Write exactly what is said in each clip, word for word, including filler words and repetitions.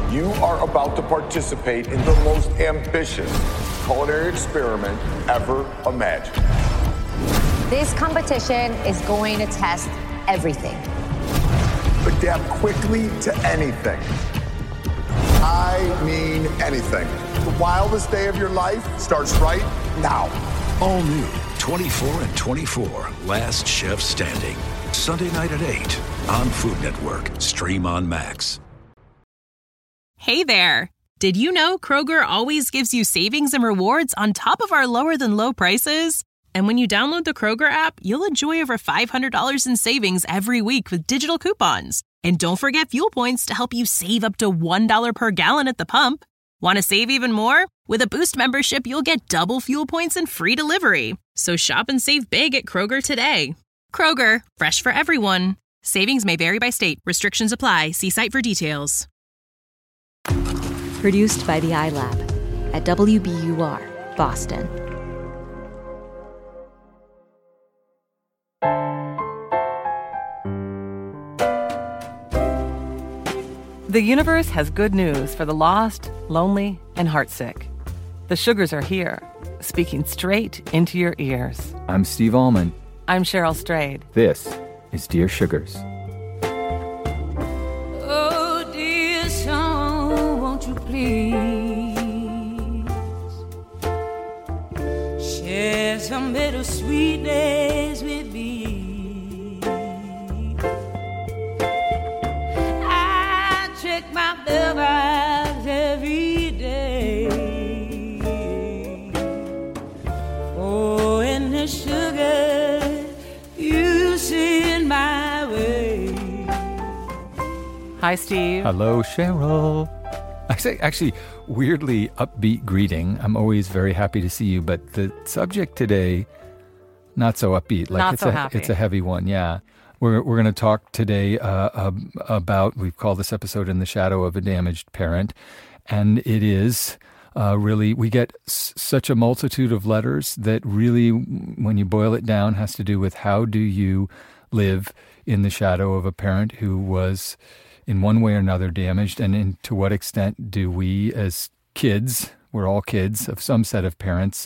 You are about to participate in the most ambitious culinary experiment ever imagined. This competition is going to test everything. Adapt quickly to anything. I mean anything. The wildest day of your life starts right now. All new twenty-four and twenty-four, Last Chef Standing. Sunday night at eight on Food Network. Stream on Max. Hey there. Did you know Kroger always gives you savings and rewards on top of our lower than low prices? And when you download the Kroger app, you'll enjoy over five hundred dollars in savings every week with digital coupons. And don't forget fuel points to help you save up to one dollar per gallon at the pump. Want to save even more? With a Boost membership, you'll get double fuel points and free delivery. So shop and save big at Kroger today. Kroger, fresh for everyone. Savings may vary by state. Restrictions apply. See site for details. Produced by the iLab at W B U R, Boston. The universe has good news for the lost, lonely, and heartsick. The Sugars are here, speaking straight into your ears. I'm Steve Allman. I'm Cheryl Strayed. This is Dear Sugars. Oh, dear song, won't you please share some bittersweet days with me? My bell eyes every day. Oh, and the sugar you send my way. Hi, Steve. Hello, Cheryl. Actually, actually, weirdly upbeat greeting. I'm always very happy to see you, but the subject today, not so upbeat. Like not it's so a, happy. It's a heavy one, yeah. We're we're going to talk today uh, uh, about, we've called this episode In the Shadow of a Damaged Parent, and it is uh, really, we get s- such a multitude of letters that really, when you boil it down, has to do with how do you live in the shadow of a parent who was in one way or another damaged, and in, to what extent do we as kids, we're all kids of some set of parents,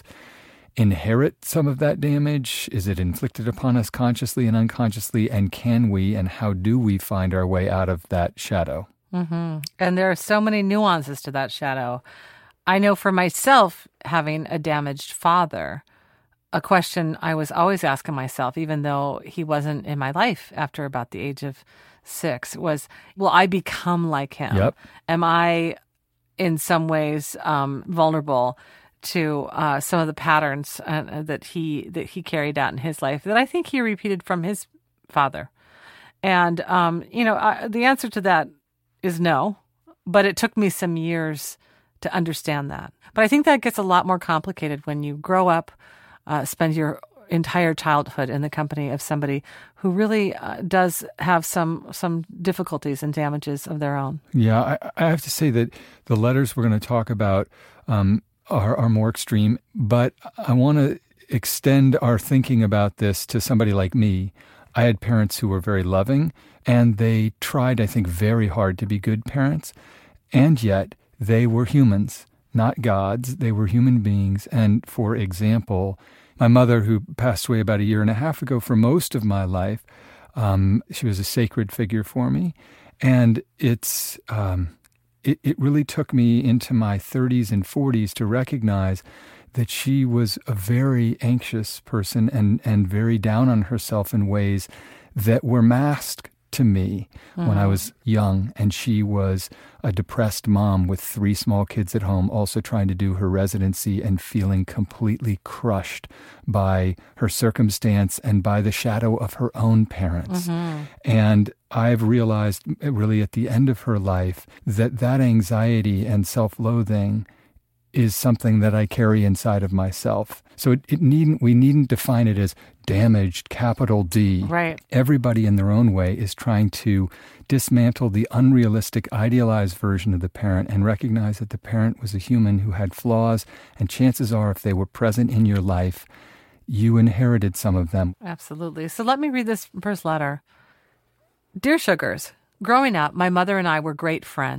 inherit some of that damage? Is it inflicted upon us consciously and unconsciously? And can we and how do we find our way out of that shadow? Mm-hmm. And there are so many nuances to that shadow. I know for myself, having a damaged father, a question I was always asking myself, even though he wasn't in my life after about the age of six, was, will I become like him? Yep. Am I in some ways um, vulnerable to uh, some of the patterns uh, that he that he carried out in his life that I think he repeated from his father? And, um, you know, I, the answer to that is no, but it took me some years to understand that. But I think that gets a lot more complicated when you grow up, uh, spend your entire childhood in the company of somebody who really uh, does have some some difficulties and damages of their own. Yeah, I, I have to say that the letters we're going to talk about um, Are, are more extreme, but I want to extend our thinking about this to somebody like me. I had parents who were very loving, and they tried, I think, very hard to be good parents, and yet they were humans, not gods. They were human beings, and for example, my mother, who passed away about a year and a half ago, for most of my life, um, she was a sacred figure for me, and it's... Um, It, it really took me into my thirties and forties to recognize that she was a very anxious person and, and very down on herself in ways that were masked to me mm. when I was young. And she was a depressed mom with three small kids at home, also trying to do her residency and feeling completely crushed by her circumstance and by the shadow of her own parents. Mm-hmm. And I've realized really at the end of her life that that anxiety and self-loathing is something that I carry inside of myself. So it, it needn't, we needn't define it as damaged, capital D. Right. Everybody in their own way is trying to dismantle the unrealistic, idealized version of the parent and recognize that the parent was a human who had flaws, and chances are if they were present in your life, you inherited some of them. Absolutely. So let me read this first letter. Dear Sugars, growing up, my mother and I were great friends.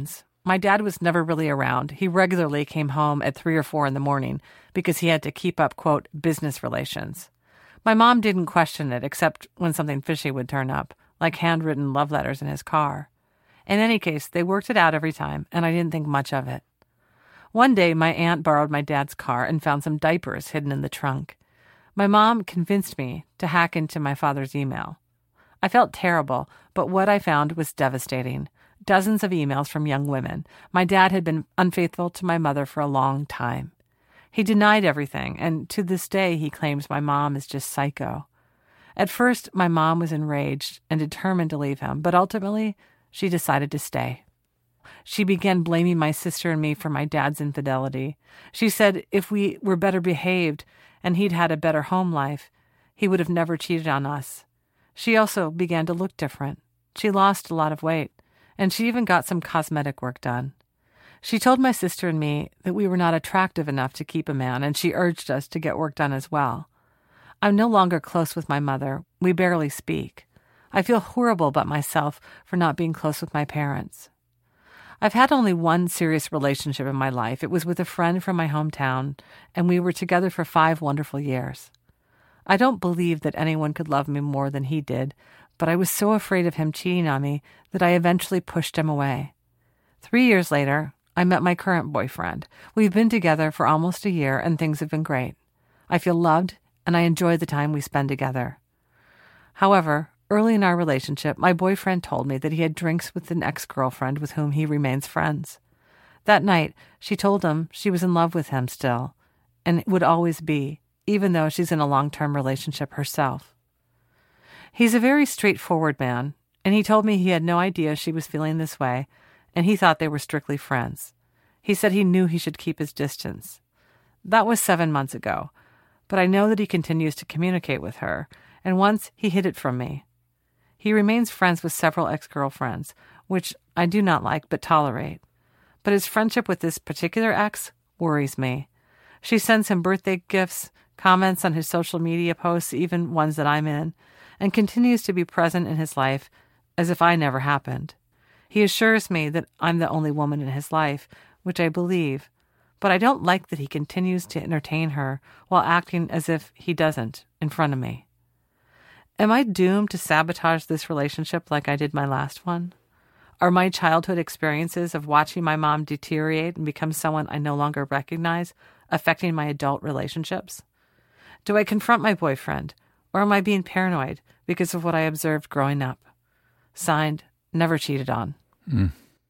My dad was never really around. He regularly came home at three or four in the morning because he had to keep up, quote, business relations. My mom didn't question it except when something fishy would turn up, like handwritten love letters in his car. In any case, they worked it out every time, and I didn't think much of it. One day, my aunt borrowed my dad's car and found some diapers hidden in the trunk. My mom convinced me to hack into my father's email. I felt terrible, but what I found was devastating. Dozens of emails from young women. My dad had been unfaithful to my mother for a long time. He denied everything, and to this day he claims my mom is just psycho. At first, my mom was enraged and determined to leave him, but ultimately, she decided to stay. She began blaming my sister and me for my dad's infidelity. She said if we were better behaved and he'd had a better home life, he would have never cheated on us. She also began to look different. She lost a lot of weight, and she even got some cosmetic work done. She told my sister and me that we were not attractive enough to keep a man, and she urged us to get work done as well. I'm no longer close with my mother. We barely speak. I feel horrible about myself for not being close with my parents. I've had only one serious relationship in my life. It was with a friend from my hometown, and we were together for five wonderful years. I don't believe that anyone could love me more than he did, but I was so afraid of him cheating on me that I eventually pushed him away. Three years later, I met my current boyfriend. We've been together for almost a year, and things have been great. I feel loved, and I enjoy the time we spend together. However, early in our relationship, my boyfriend told me that he had drinks with an ex-girlfriend with whom he remains friends. That night, she told him she was in love with him still, and would always be, even though she's in a long-term relationship herself. He's a very straightforward man, and he told me he had no idea she was feeling this way, and he thought they were strictly friends. He said he knew he should keep his distance. That was seven months ago, but I know that he continues to communicate with her, and once he hid it from me. He remains friends with several ex-girlfriends, which I do not like but tolerate. But his friendship with this particular ex worries me. She sends him birthday gifts, comments on his social media posts, even ones that I'm in, and continues to be present in his life as if I never happened. He assures me that I'm the only woman in his life, which I believe, but I don't like that he continues to entertain her while acting as if he doesn't in front of me. Am I doomed to sabotage this relationship like I did my last one? Are my childhood experiences of watching my mom deteriorate and become someone I no longer recognize affecting my adult relationships? Do I confront my boyfriend, or am I being paranoid because of what I observed growing up? Signed, Never Cheated On. Mm.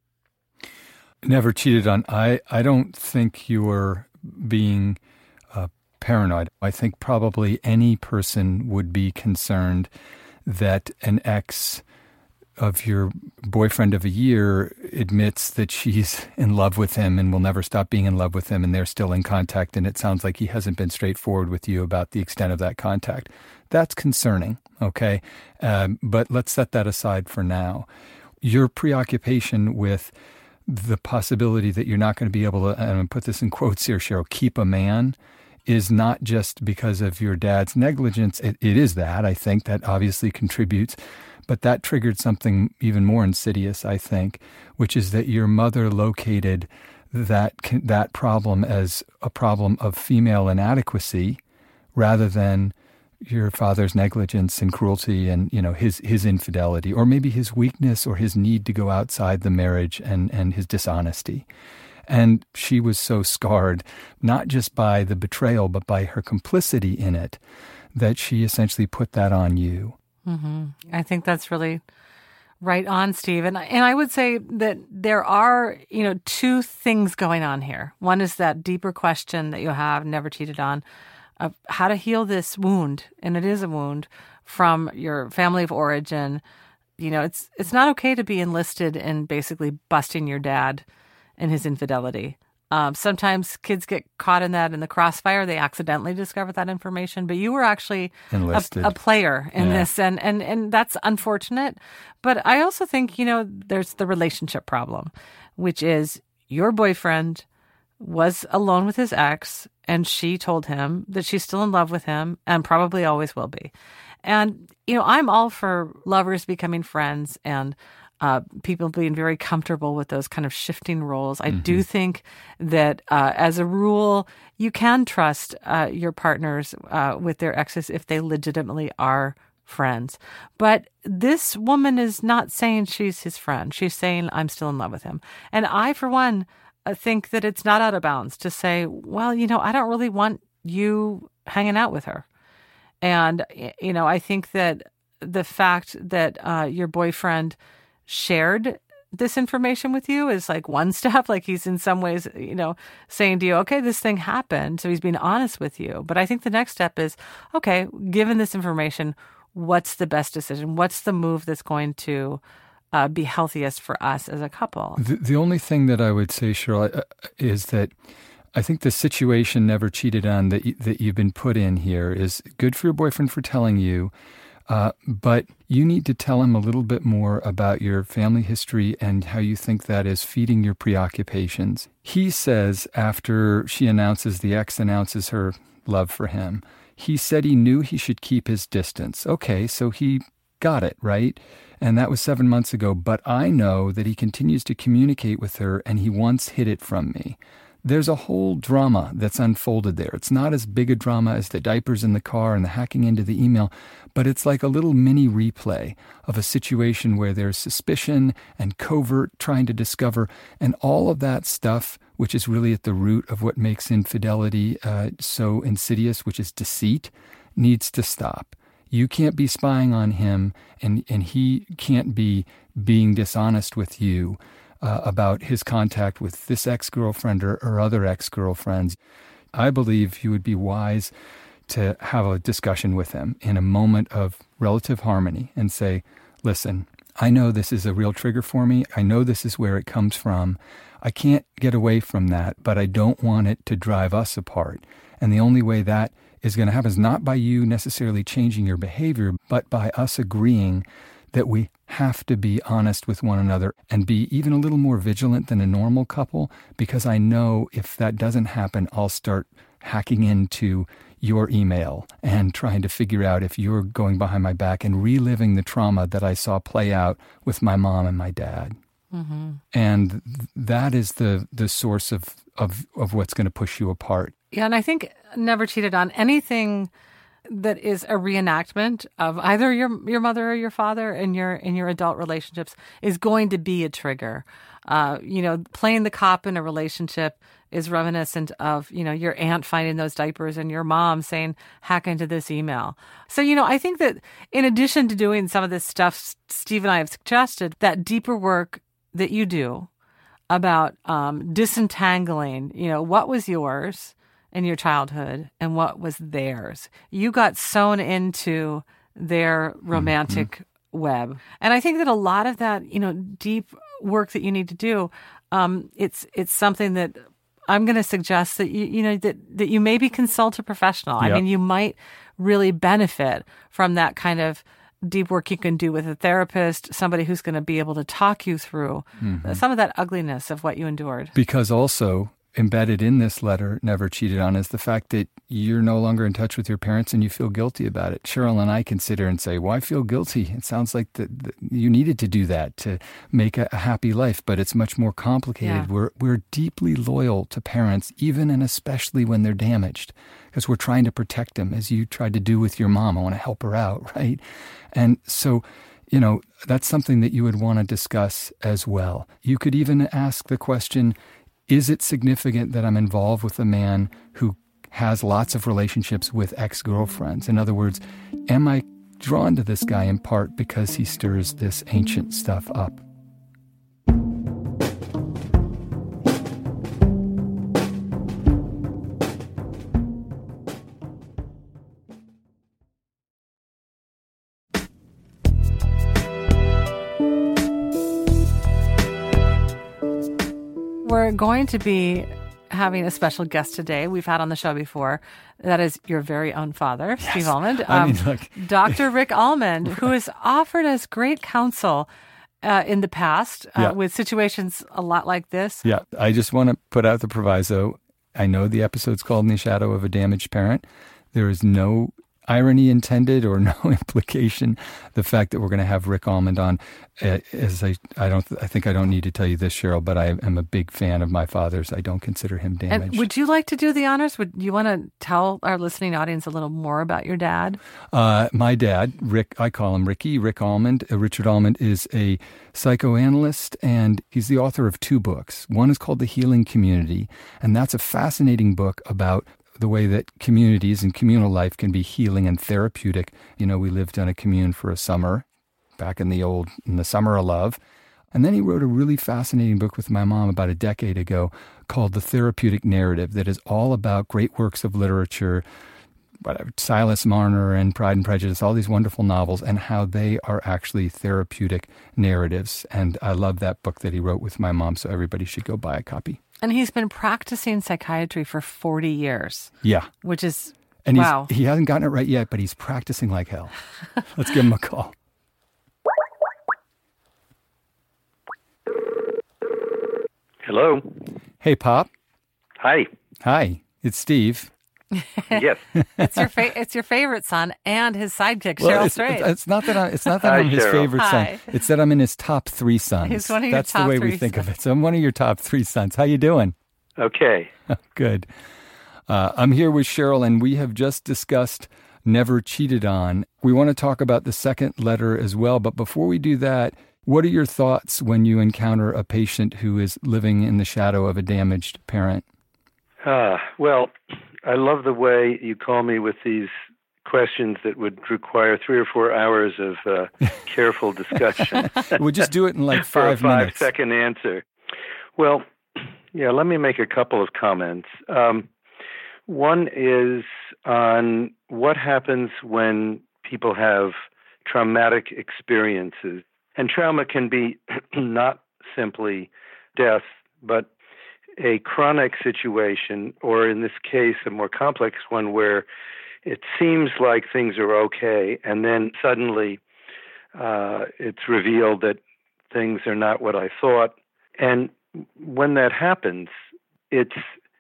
Never cheated on. I, I don't think you were being uh, paranoid. I think probably any person would be concerned that an ex of your boyfriend of a year admits that she's in love with him and will never stop being in love with him, and they're still in contact, and it sounds like he hasn't been straightforward with you about the extent of that contact. That's concerning, okay? Um, but let's set that aside for now. Your preoccupation with the possibility that you're not going to be able to, and I'm going to put this in quotes here, Cheryl, keep a man, is not just because of your dad's negligence. It, it is that. I think that obviously contributes. But that triggered something even more insidious, I think, which is that your mother located that that problem as a problem of female inadequacy rather than your father's negligence and cruelty and, you know, his his infidelity, or maybe his weakness or his need to go outside the marriage and, and his dishonesty. And she was so scarred, not just by the betrayal, but by her complicity in it, that she essentially put that on you. Mm-hmm. I think that's really right on, Steve. And, and I would say that there are, you know, two things going on here. One is that deeper question that you have, never cheated on, of how to heal this wound. And it is a wound from your family of origin. You know, it's it's not okay to be enlisted in basically busting your dad and his infidelity. Um, sometimes kids get caught in that in the crossfire. They accidentally discover that information, but you were actually a, a player in yeah. this, and, and, and that's unfortunate. But I also think, you know, there's the relationship problem, which is your boyfriend was alone with his ex, and she told him that she's still in love with him and probably always will be. And, you know, I'm all for lovers becoming friends and uh, people being very comfortable with those kind of shifting roles. I Mm-hmm. do think that uh, as a rule, you can trust uh, your partners uh, with their exes if they legitimately are friends. But this woman is not saying she's his friend. She's saying, I'm still in love with him. And I, for one, uh, think that it's not out of bounds to say, well, you know, I don't really want you hanging out with her. And, you know, I think that the fact that uh, your boyfriend shared this information with you is like one step. Like he's in some ways, you know, saying to you, okay, this thing happened. So he's being honest with you. But I think the next step is, okay, given this information, what's the best decision? What's the move that's going to uh, be healthiest for us as a couple? The, the only thing that I would say, Cheryl, uh, is that I think the situation never cheated on that, y- that you've been put in here is good for your boyfriend for telling you. Uh, but you need to tell him a little bit more about your family history and how you think that is feeding your preoccupations. He says after she announces, the ex announces her love for him, he said he knew he should keep his distance. Okay, so he got it, right? And that was seven months ago. But I know that he continues to communicate with her and he once hid it from me. There's a whole drama that's unfolded there. It's not as big a drama as the diapers in the car and the hacking into the email, but it's like a little mini replay of a situation where there's suspicion and covert trying to discover, and all of that stuff, which is really at the root of what makes infidelity uh, so insidious, which is deceit, needs to stop. You can't be spying on him, and, and he can't be being dishonest with you Uh, about his contact with this ex-girlfriend or, or other ex-girlfriends. I believe you would be wise to have a discussion with him in a moment of relative harmony and say, listen, I know this is a real trigger for me. I know this is where it comes from. I can't get away from that, but I don't want it to drive us apart. And the only way that is going to happen is not by you necessarily changing your behavior, but by us agreeing that we have to be honest with one another and be even a little more vigilant than a normal couple, because I know if that doesn't happen, I'll start hacking into your email and trying to figure out if you're going behind my back and reliving the trauma that I saw play out with my mom and my dad. Mm-hmm. And that is the the source of, of, of what's going to push you apart. Yeah, and I think Never Cheated On, anything that is a reenactment of either your your mother or your father in your in your adult relationships is going to be a trigger. Uh, you know, playing the cop in a relationship is reminiscent of, you know, your aunt finding those diapers and your mom saying, hack into this email. So, you know, I think that in addition to doing some of this stuff Steve and I have suggested, that deeper work that you do about um, disentangling, you know, what was yours in your childhood and what was theirs. You got sewn into their romantic mm-hmm. web. And I think that a lot of that, you know, deep work that you need to do, um, it's it's something that I'm going to suggest that you, you know, that, that you maybe consult a professional. Yep. I mean, you might really benefit from that kind of deep work you can do with a therapist, somebody who's going to be able to talk you through mm-hmm. some of that ugliness of what you endured. Because also, embedded in this letter, Never Cheated On, is the fact that you're no longer in touch with your parents and you feel guilty about it. Cheryl and I consider and say, why feel guilty? It sounds like the, the, you needed to do that to make a, a happy life, but it's much more complicated. Yeah. We're, we're deeply loyal to parents, even and especially when they're damaged, because we're trying to protect them, as you tried to do with your mom. I want to help her out, right? And so, you know, that's something that you would want to discuss as well. You could even ask the question, is it significant that I'm involved with a man who has lots of relationships with ex-girlfriends? In other words, am I drawn to this guy in part because he stirs this ancient stuff up? We're going to be having a special guest today we've had on the show before. That is your very own father, yes. Steve Almond. Um, I mean, look. Doctor Rick Almond, who has offered us great counsel uh, in the past uh, yeah. with situations a lot like this. Yeah, I just want to put out the proviso. I know the episode's called In the Shadow of a Damaged Parent. There is no irony intended or no implication, the fact that we're going to have Rick Almond on. Uh, as I, I don't, I think I don't need to tell you this, Cheryl, but I am a big fan of my father's. I don't consider him damaged. And would you like to do the honors? Would you want to tell our listening audience a little more about your dad? Uh, my dad, Rick, I call him Ricky, Rick Almond. Uh, Richard Almond is a psychoanalyst, and he's the author of two books. One is called The Healing Community, and that's a fascinating book about the way that communities and communal life can be healing and therapeutic. You know, we lived on a commune for a summer back in the old, in the summer of love. And then he wrote a really fascinating book with my mom about a decade ago called The Therapeutic Narrative that is all about great works of literature, whatever, Silas Marner and Pride and Prejudice, all these wonderful novels, and how they are actually therapeutic narratives. And I love that book that he wrote with my mom, so everybody should go buy a copy. And he's been practicing psychiatry for forty years. Yeah. Which is, and wow. He's, he hasn't gotten it right yet, but he's practicing like hell. Let's give him a call. Hello. Hey, Pop. Hi. Hi. It's Steve. Yes. It's your fa- it's your favorite son and his sidekick, Well, Cheryl it's, Strayed. it's not that I'm, it's not that Hi, I'm his Cheryl. favorite Hi. son. It's that I'm in his top three sons. He's one of your That's top the way three we think sons. of it. So I'm one of your top three sons. How you doing? Okay. Good. Uh, I'm here with Cheryl, and we have just discussed Never Cheated On. We want to talk about the second letter as well, but before we do that, what are your thoughts when you encounter a patient who is living in the shadow of a damaged parent? Uh, well, I love the way you call me with these questions that would require three or four hours of uh, careful discussion. We'll just do it in like five for a minutes. five-second answer. Well, yeah, let me make a couple of comments. Um, one is on what happens when people have traumatic experiences. And trauma can be not simply death, but a chronic situation, or in this case, a more complex one where it seems like things are okay, and then suddenly uh, it's revealed that things are not what I thought. And when that happens, it's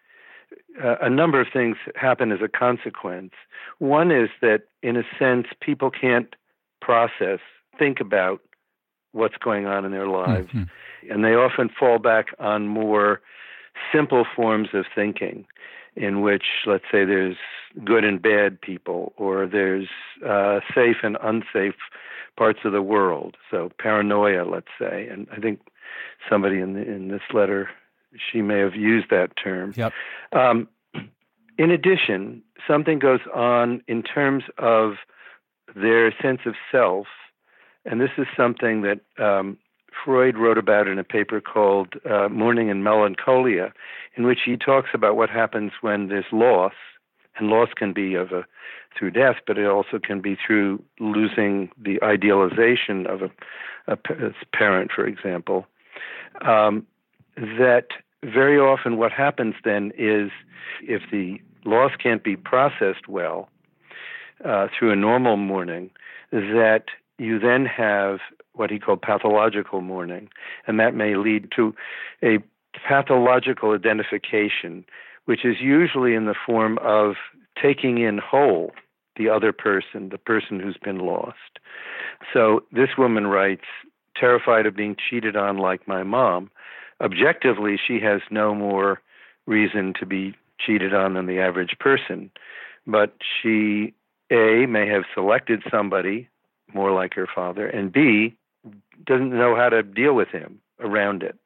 uh, a number of things happen as a consequence. One is that, in a sense, people can't process, think about what's going on in their lives. Mm-hmm. And they often fall back on more simple forms of thinking in which, let's say, there's good and bad people, or there's uh, safe and unsafe parts of the world. So paranoia, let's say. And I think somebody in the, in this letter, she may have used that term. Yep. Um, in addition, something goes on in terms of their sense of self. And this is something that um, Freud wrote about in a paper called uh, Mourning and Melancholia, in which he talks about what happens when there's loss. And loss can be of a through death, but it also can be through losing the idealization of a, a parent, for example. Um, that very often what happens then is, if the loss can't be processed well uh, through a normal mourning, that you then have what he called pathological mourning, and that may lead to a pathological identification, which is usually in the form of taking in whole the other person, the person who's been lost. So this woman writes, terrified of being cheated on like my mom. Objectively, she has no more reason to be cheated on than the average person, but she, A, may have selected somebody more like her father, and B, doesn't know how to deal with him around it.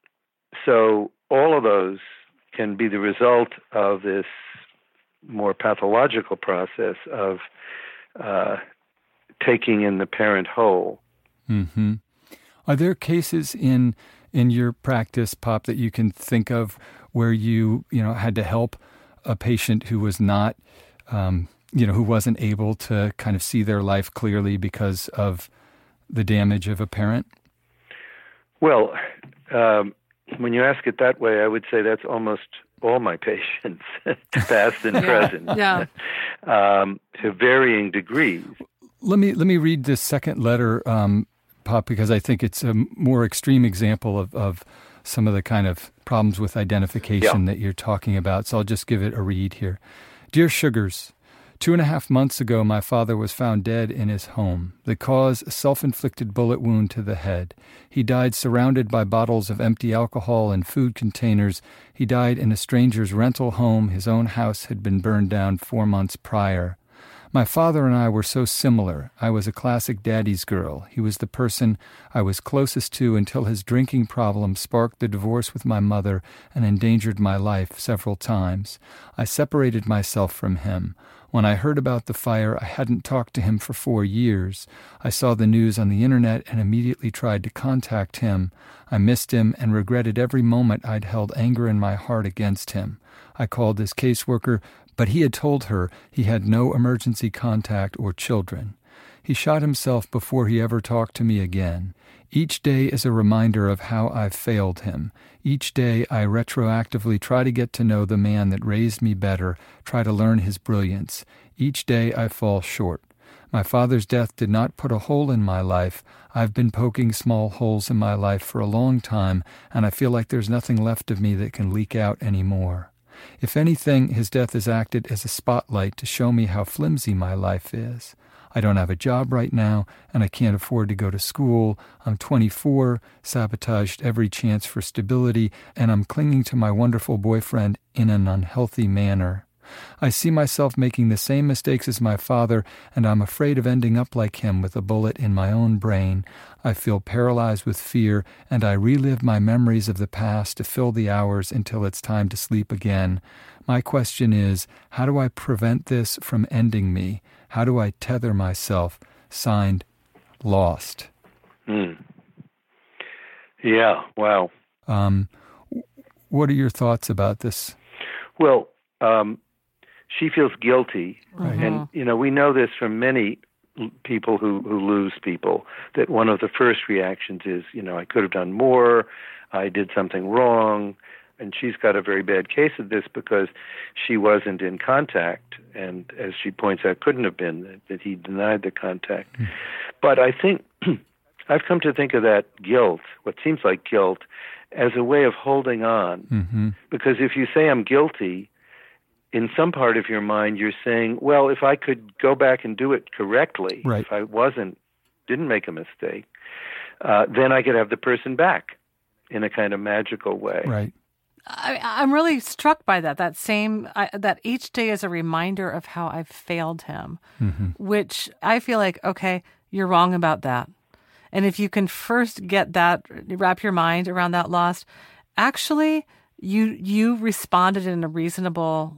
So all of those can be the result of this more pathological process of uh, taking in the parent whole. Mm-hmm. Are there cases in in your practice, Pop, that you can think of where you you know had to help a patient who was not um, you know, who wasn't able to kind of see their life clearly because of the damage of a parent? Well, um, when you ask it that way, I would say that's almost all my patients, past and yeah. present, yeah. um, to varying degrees. Let me let me read this second letter, um, Pop, because I think it's a more extreme example of, of some of the kind of problems with identification yeah. that you're talking about. So I'll just give it a read here. Dear Sugars, Two and a half months ago, my father was found dead in his home. The cause, a self-inflicted bullet wound to the head. He died surrounded by bottles of empty alcohol and food containers. He died in a stranger's rental home. His own house had been burned down four months prior. My father and I were so similar. I was a classic daddy's girl. He was the person I was closest to until his drinking problem sparked the divorce with my mother and endangered my life several times. I separated myself from him. When I heard about the fire, I hadn't talked to him for four years. I saw the news on the internet and immediately tried to contact him. I missed him and regretted every moment I'd held anger in my heart against him. I called his caseworker, but he had told her he had no emergency contact or children. He shot himself before he ever talked to me again. Each day is a reminder of how I've failed him. Each day I retroactively try to get to know the man that raised me better, try to learn his brilliance. Each day I fall short. My father's death did not put a hole in my life. I've been poking small holes in my life for a long time, and I feel like there's nothing left of me that can leak out anymore. If anything, his death has acted as a spotlight to show me how flimsy my life is. I don't have a job right now, and I can't afford to go to school. I'm twenty-four, sabotaged every chance for stability, and I'm clinging to my wonderful boyfriend in an unhealthy manner. I see myself making the same mistakes as my father, and I'm afraid of ending up like him with a bullet in my own brain. I feel paralyzed with fear, and I relive my memories of the past to fill the hours until it's time to sleep again. My question is, how do I prevent this from ending me? How do I tether myself? Signed, Lost. Hmm. Yeah, wow. Um, what are your thoughts about this? Well, um, she feels guilty. Right. And, you know, we know this from many people who, who lose people, that one of the first reactions is, you know, I could have done more, I did something wrong. And she's got a very bad case of this because she wasn't in contact, and as she points out, couldn't have been, that, that he denied the contact. Mm. But I think, I've come to think of that guilt, what seems like guilt, as a way of holding on. Mm-hmm. Because if you say I'm guilty, in some part of your mind you're saying, well, if I could go back and do it correctly, right. if I wasn't, didn't make a mistake, uh, then I could have the person back in a kind of magical way. Right. I, I'm really struck by that. That same I, that each day is a reminder of how I've failed him, mm-hmm. which I feel like, okay, you're wrong about that. And if you can first get that, wrap your mind around that loss, actually, you you responded in a reasonable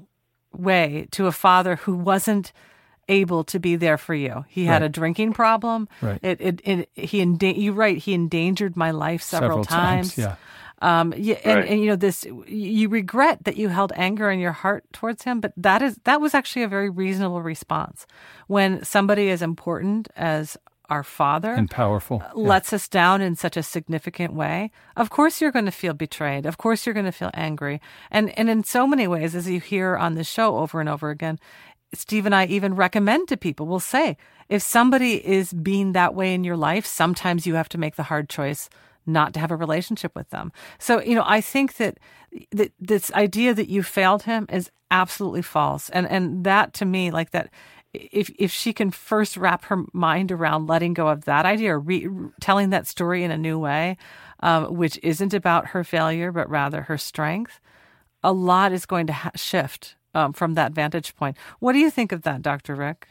way to a father who wasn't able to be there for you. He had right. a drinking problem. Right. It it, it he enda- you're right. He endangered my life several, several times. times. Yeah. Um, yeah, and, right. and you know this. You regret that you held anger in your heart towards him, but that is that was actually a very reasonable response. When somebody as important as our father and powerful yeah. lets us down in such a significant way, of course you're going to feel betrayed. Of course you're going to feel angry, and and in so many ways, as you hear on the show over and over again, Steve and I even recommend to people. We'll say if somebody is being that way in your life, sometimes you have to make the hard choice not to have a relationship with them. So, you know, I think that, that this idea that you failed him is absolutely false. And and that to me, like that, if if she can first wrap her mind around letting go of that idea or re- telling that story in a new way, um, which isn't about her failure, but rather her strength, a lot is going to ha- shift um, from that vantage point. What do you think of that, Doctor Rick?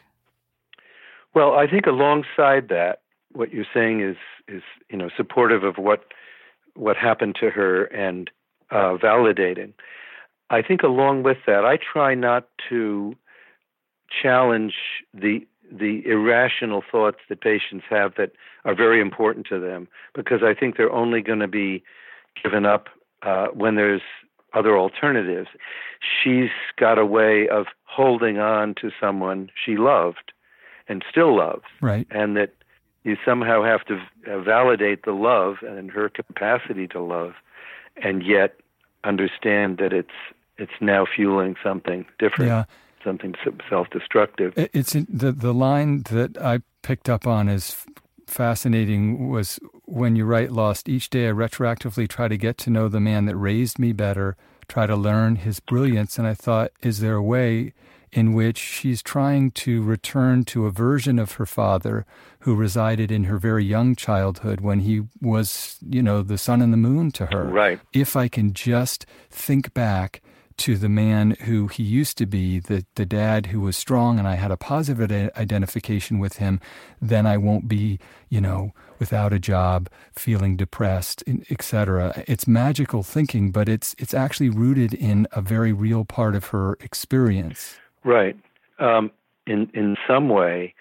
Well, I think alongside that, what you're saying is, is you know, supportive of what what happened to her and uh, validating. I think along with that, I try not to challenge the the irrational thoughts that patients have that are very important to them, because I think they're only going to be given up uh, when there's other alternatives. She's got a way of holding on to someone she loved and still loves, right? And that you somehow have to validate the love and her capacity to love, and yet understand that it's it's now fueling something different, yeah. something self-destructive. It's the the line that I picked up on is fascinating. Was when you write Lost, each day I retroactively try to get to know the man that raised me better, try to learn his brilliance, and I thought, is there a way in which she's trying to return to a version of her father who resided in her very young childhood when he was, you know, the sun and the moon to her. Right. If I can just think back to the man who he used to be, the, the dad who was strong, and I had a positive ide- identification with him, then I won't be, you know, without a job, feeling depressed, et cetera. It's magical thinking, but it's it's actually rooted in a very real part of her experience. Right. Um, in in some way,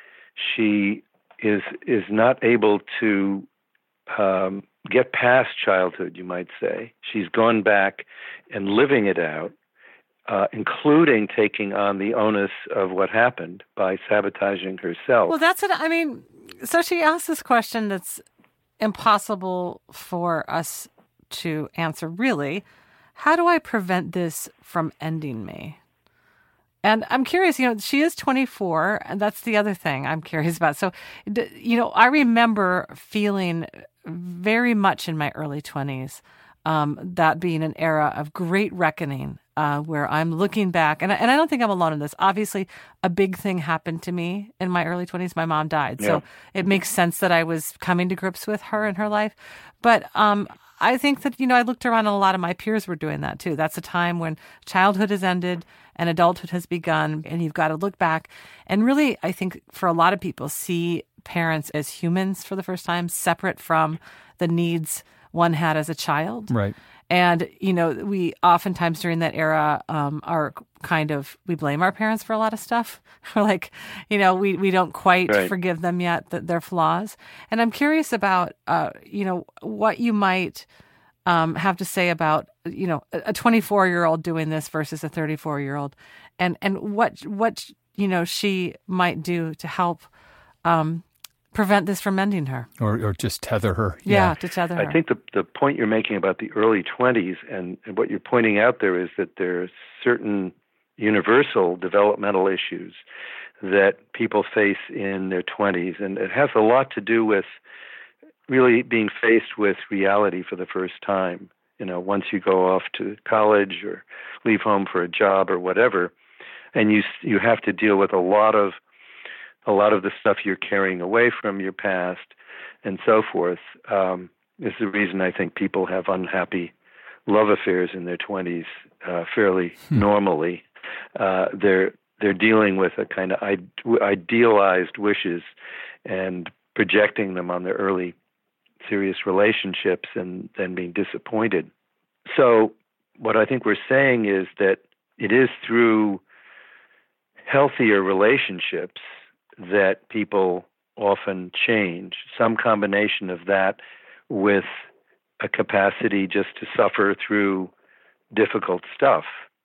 she is is not able to um, get past childhood, you might say. She's gone back and living it out, uh, including taking on the onus of what happened by sabotaging herself. Well, that's it. I mean, so she asked this question that's impossible for us to answer, really. How do I prevent this from ending me? And I'm curious, you know, she is twenty-four, and that's the other thing I'm curious about. So, you know, I remember feeling very much in my early twenties, um, that being an era of great reckoning, uh, where I'm looking back, and I, and I don't think I'm alone in this. Obviously, a big thing happened to me in my early twenties. My mom died. Yeah. So it makes sense that I was coming to grips with her in her life. But um, I think that, you know, I looked around and a lot of my peers were doing that too. That's a time when childhood has ended and adulthood has begun, and you've got to look back and really, I think for a lot of people, see parents as humans for the first time, separate from the needs one had as a child. Right. And, you know, we oftentimes during that era um, are kind of, we blame our parents for a lot of stuff. We're like, you know, we, we don't quite right. forgive them yet, that their flaws. And I'm curious about, uh, you know, what you might um, have to say about, you know, a twenty-four-year-old doing this versus a thirty-four-year-old, and, and what, what, you know, she might do to help um, prevent this from ending her. Or or just tether her. Yeah, Yeah, to tether her. I think the the point you're making about the early twenties and, and what you're pointing out there is that there are certain universal developmental issues that people face in their twenties, and it has a lot to do with really being faced with reality for the first time. You know, once you go off to college or leave home for a job or whatever, and you you have to deal with a lot of a lot of the stuff you're carrying away from your past and so forth. Um, is the reason I think people have unhappy love affairs in their twenties uh, fairly hmm. normally. Uh, they're they're dealing with a kind of idealized wishes and projecting them on their early serious relationships and then being disappointed. So what I think we're saying is that it is through healthier relationships that people often change, some combination of that with a capacity just to suffer through difficult stuff.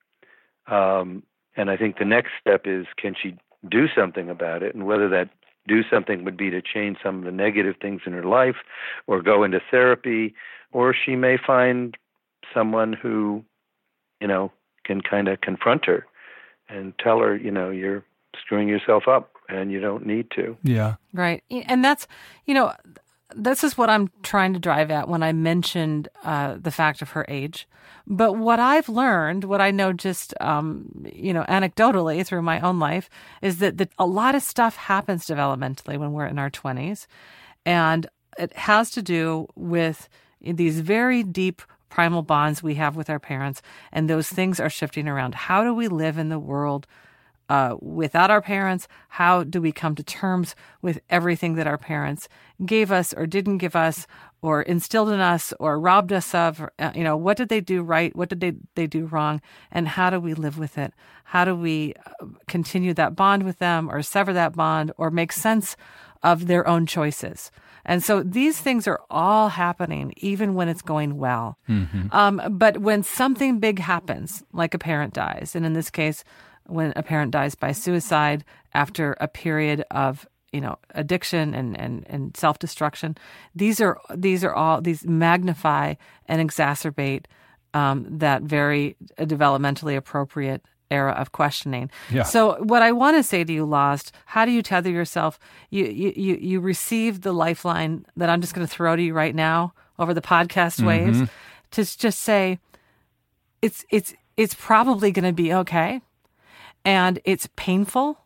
Um, and I think the next step is, can she do something about it? And whether that do something would be to change some of the negative things in her life or go into therapy, or she may find someone who, you know, can kind of confront her and tell her, you know, you're screwing yourself up and you don't need to. Yeah. Right. And that's, you know, this is what I'm trying to drive at when I mentioned uh, the fact of her age. But what I've learned, what I know just, um, you know, anecdotally through my own life, is that, that a lot of stuff happens developmentally when we're in our twenties. And it has to do with these very deep primal bonds we have with our parents. And those things are shifting around. How do we live in the world Uh, without our parents? How do we come to terms with everything that our parents gave us or didn't give us or instilled in us or robbed us of? Uh, you know, what did they do right? What did they, they do wrong? And how do we live with it? How do we continue that bond with them or sever that bond or make sense of their own choices? And so these things are all happening even when it's going well. Mm-hmm. Um, but when something big happens, like a parent dies, and in this case, when a parent dies by suicide after a period of, you know, addiction and, and, and self-destruction, these are these are all these magnify and exacerbate um, that very developmentally appropriate era of questioning. Yeah. So what I want to say to you, Lost, how do you tether yourself? You you you, you receive the lifeline that I'm just going to throw to you right now over the podcast mm-hmm. waves to just say it's it's it's probably going to be okay. And it's painful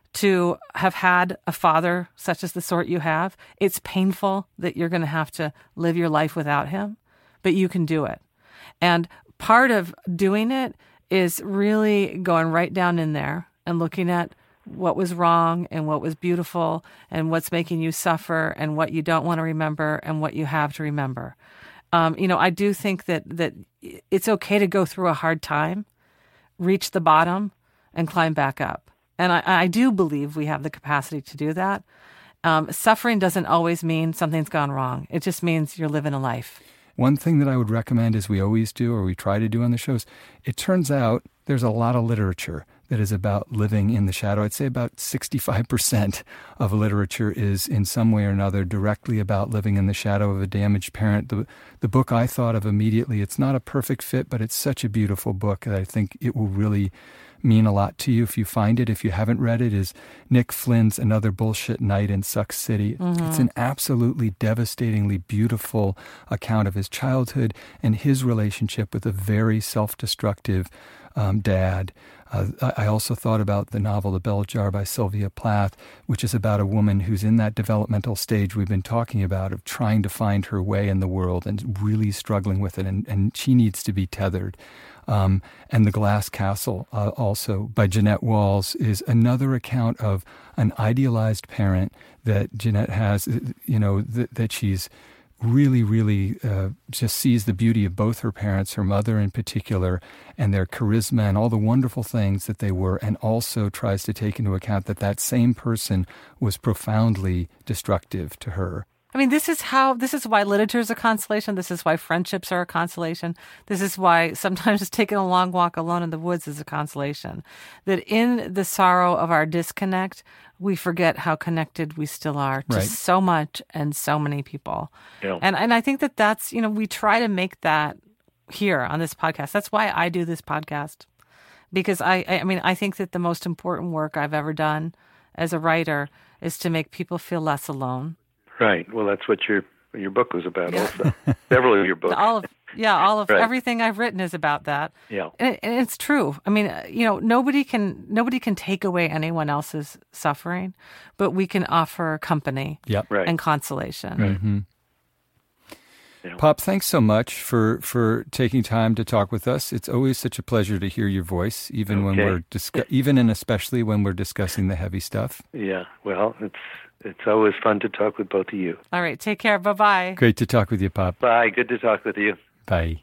to have had a father such as the sort you have. It's painful that you're going to have to live your life without him, but you can do it. And part of doing it is really going right down in there and looking at what was wrong and what was beautiful and what's making you suffer and what you don't want to remember and what you have to remember. Um, you know, I do think that that it's okay to go through a hard time, reach the bottom, and climb back up. And I, I do believe we have the capacity to do that. Um, suffering doesn't always mean something's gone wrong. It just means you're living a life. One thing that I would recommend, as we always do, or we try to do on the shows, it turns out there's a lot of literature that is about living in the shadow. I'd say about sixty-five percent of literature is in some way or another directly about living in the shadow of a damaged parent. The, the book I thought of immediately, it's not a perfect fit, but it's such a beautiful book that I think it will really mean a lot to you if you find it. If you haven't read it, is Nick Flynn's Another Bullshit Night in Suck City. Mm-hmm. It's an absolutely devastatingly beautiful account of his childhood and his relationship with a very self-destructive um, dad. Uh, I also thought about the novel The Bell Jar by Sylvia Plath, which is about a woman who's in that developmental stage we've been talking about of trying to find her way in the world and really struggling with it, and, and she needs to be tethered. Um, and The Glass Castle, uh, also by Jeanette Walls, is another account of an idealized parent that Jeanette has, you know, th- that she's really, really uh, just sees the beauty of both her parents, her mother in particular, and their charisma and all the wonderful things that they were, and also tries to take into account that that same person was profoundly destructive to her. I mean, this is how, this is why literature is a consolation. This is why friendships are a consolation. This is why sometimes taking a long walk alone in the woods is a consolation. That in the sorrow of our disconnect, we forget how connected we still are to right. so much and so many people. Yeah. And and I think that that's, you know, we try to make that here on this podcast. That's why I do this podcast. Because I, I mean, I think that the most important work I've ever done as a writer is to make people feel less alone. Right. Well, that's what your your book was about yeah. also. Several of your books. All of, yeah, all of right. everything I've written is about that. Yeah. And, it, and it's true. I mean, you know, nobody can nobody can take away anyone else's suffering, but we can offer company yep. right. and consolation. Right. Mm-hmm. Yeah. Pop, thanks so much for, for taking time to talk with us. It's always such a pleasure to hear your voice, even okay. when we're discuss- even and especially when we're discussing the heavy stuff. Yeah. Well, it's It's always fun to talk with both of you. All right. Take care. Bye-bye. Great to talk with you, Pop. Bye. Good to talk with you. Bye.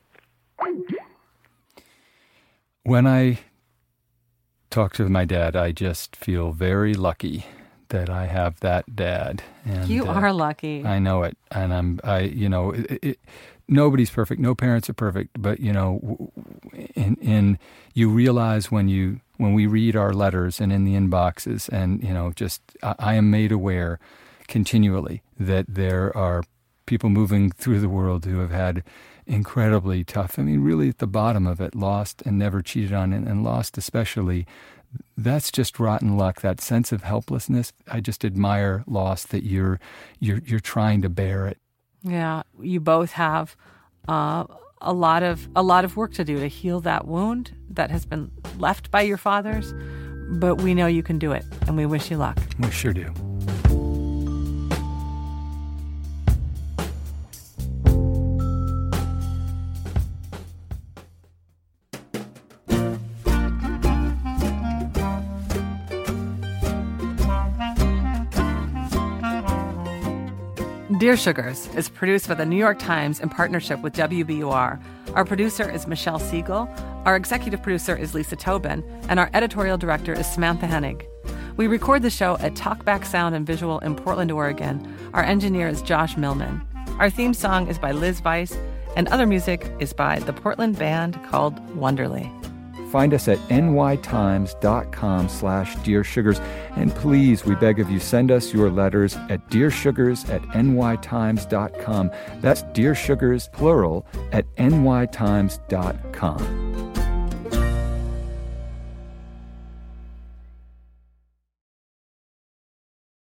When I talk to my dad, I just feel very lucky that I have that dad. And you uh, are lucky. I know it. And I'm, I, you know, it, it, nobody's perfect. No parents are perfect. But, you know, in, in you realize when you, when we read our letters and in the inboxes and, you know, just I, I am made aware continually that there are people moving through the world who have had incredibly tough, I mean, really at the bottom of it, lost and never cheated on, and, and lost especially. That's just rotten luck, that sense of helplessness. I just admire loss, that you're you're you're trying to bear it. Yeah, you both have uh, a lot of a lot of work to do to heal that wound that has been left by your fathers, but we know you can do it, and we wish you luck. We sure do. Dear Sugars is produced by the New York Times in partnership with W B U R. Our producer is Michelle Siegel, our executive producer is Lisa Tobin, and our editorial director is Samantha Hennig. We record the show at Talkback Sound and Visual in Portland, Oregon. Our engineer is Josh Millman. Our theme song is by Liz Weiss, and other music is by the Portland band called Wonderly. Find us at nytimes.com slash Dear Sugars. And please, we beg of you, send us your letters at dearsugars at nytimes.com. That's Dear Sugars, plural, at nytimes dot com.